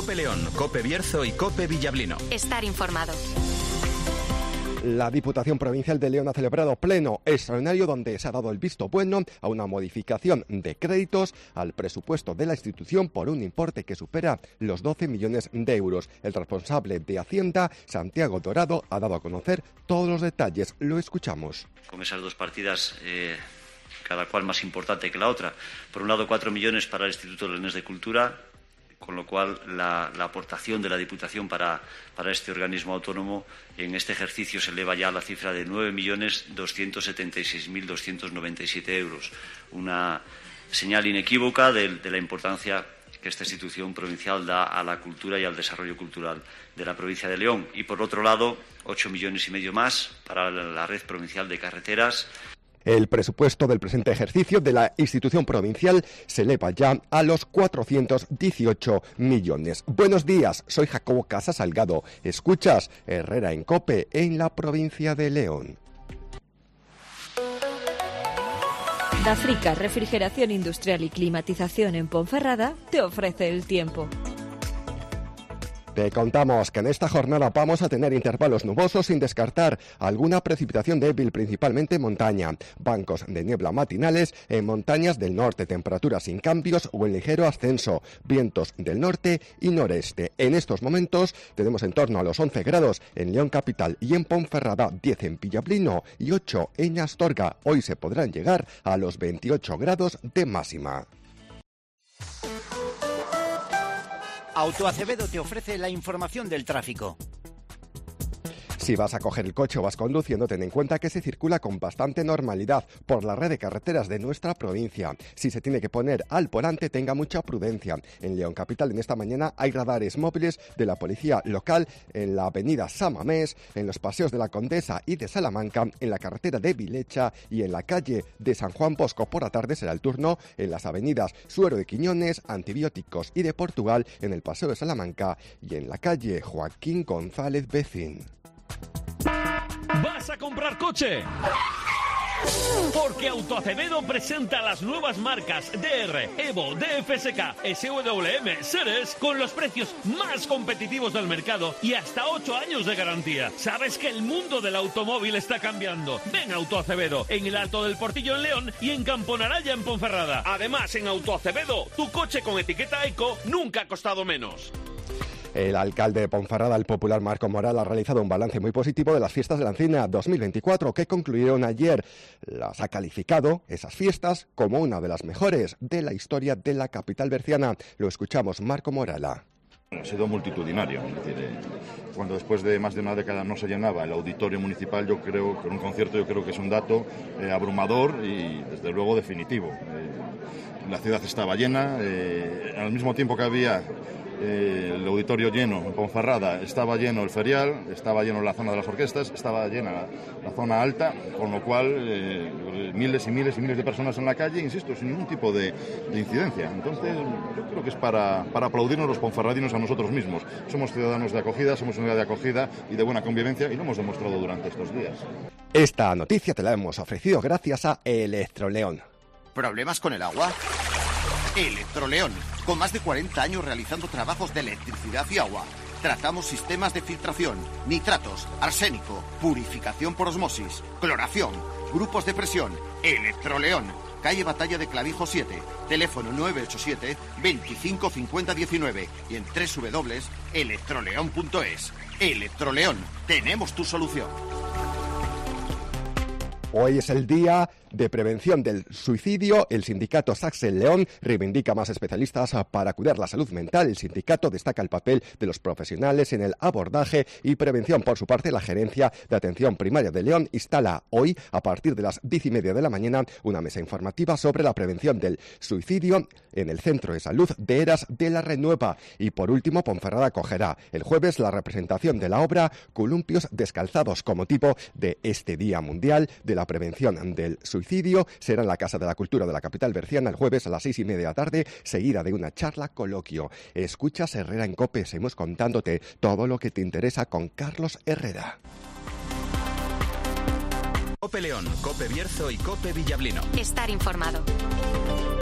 Cope León, Cope Bierzo y Cope Villablino. Estar informado. La Diputación Provincial de León ha celebrado pleno extraordinario donde se ha dado el visto bueno a una modificación de créditos al presupuesto de la institución por un importe que supera los 12 millones de euros. El responsable de Hacienda, Santiago Dorado, ha dado a conocer todos los detalles. Lo escuchamos. Con esas dos partidas, cada cual más importante que la otra. Por un lado, 4 millones para el Instituto Leonés de Cultura, con lo cual la aportación de la Diputación para este organismo autónomo en este ejercicio se eleva ya a la cifra de 9.276.297 euros. Una señal inequívoca de la importancia que esta institución provincial da a la cultura y al desarrollo cultural de la provincia de León. Y, por otro lado, 8,5 millones más para la red provincial de carreteras. El presupuesto del presente ejercicio de la institución provincial se eleva ya a los 418 millones. Buenos días, soy Jacobo Casas Salgado. Escuchas Herrera en COPE en la provincia de León. Dafrica, refrigeración industrial y climatización en Ponferrada, te ofrece el tiempo. Te contamos que en esta jornada vamos a tener intervalos nubosos sin descartar alguna precipitación débil, principalmente en montaña. Bancos de niebla matinales en montañas del norte, temperaturas sin cambios o en ligero ascenso. Vientos del norte y noreste. En estos momentos tenemos en torno a los 11 grados en León capital y en Ponferrada, 10 en Villablino y 8 en Astorga. Hoy se podrán llegar a los 28 grados de máxima. Autoacevedo te ofrece la información del tráfico. Si vas a coger el coche o vas conduciendo, ten en cuenta que se circula con bastante normalidad por la red de carreteras de nuestra provincia. Si se tiene que poner al volante, tenga mucha prudencia. En León capital, en esta mañana, hay radares móviles de la policía local en la avenida Samamés, en los paseos de la Condesa y de Salamanca, en la carretera de Vilecha y en la calle de San Juan Bosco. Por la tarde será el turno en las avenidas Suero de Quiñones, Antibióticos y de Portugal, en el paseo de Salamanca y en la calle Joaquín González Becín. ¿Vas a comprar coche? Porque Autoacevedo presenta las nuevas marcas DR, Evo, DFSK, SWM, Ceres con los precios más competitivos del mercado y hasta 8 años de garantía. ¿Sabes que el mundo del automóvil está cambiando? Ven a Autoacevedo en el Alto del Portillo en León y en Camponaraya en Ponferrada. Además, en Autoacevedo, tu coche con etiqueta Eco nunca ha costado menos. El alcalde de Ponferrada, el popular Marco Moral, ha realizado un balance muy positivo de las fiestas de la Encina 2024 que concluyeron ayer. Las ha calificado, esas fiestas, como una de las mejores de la historia de la capital berciana. Lo escuchamos, Marco Moral. Ha sido multitudinario, es decir, cuando después de más de una década no se llenaba el auditorio municipal, yo creo que en un concierto que es un dato abrumador y desde luego definitivo. La ciudad estaba llena, al mismo tiempo que había el auditorio lleno en Ponferrada, estaba lleno el ferial, estaba lleno la zona de las orquestas, estaba llena la zona alta, con lo cual miles y miles y miles de personas en la calle, insisto, sin ningún tipo de incidencia. Entonces yo creo que es para aplaudirnos los ponferradinos a nosotros mismos. Somos ciudadanos de acogida, somos una ciudad de acogida y de buena convivencia y lo hemos demostrado durante estos días. Esta noticia te la hemos ofrecido gracias a Electroleón. ¿Problemas con el agua? Electroleón, con más de 40 años realizando trabajos de electricidad y agua. Tratamos sistemas de filtración, nitratos, arsénico, purificación por osmosis, cloración, grupos de presión. Electroleón, calle Batalla de Clavijo 7, teléfono 987 25 50 19 y en www.electroleón.es. Electroleón, tenemos tu solución. Hoy es el día de prevención del suicidio. El sindicato Saxel León reivindica más especialistas para cuidar la salud mental. El sindicato destaca el papel de los profesionales en el abordaje y prevención. Por su parte, la Gerencia de Atención Primaria de León instala hoy, a partir de las 10:30 de la mañana, una mesa informativa sobre la prevención del suicidio en el Centro de Salud de Eras de la Renueva. Y por último, Ponferrada acogerá el jueves la representación de la obra Columpios Descalzados con motivo de este Día Mundial de la Prevención del Suicidio. Será en la Casa de la Cultura de la capital berciana el jueves a las 6:30 de la tarde, seguida de una charla coloquio. Escuchas Herrera en COPE, seguimos contándote todo lo que te interesa con Carlos Herrera. Cope León, Cope Bierzo y Cope Villablino. Estar informado.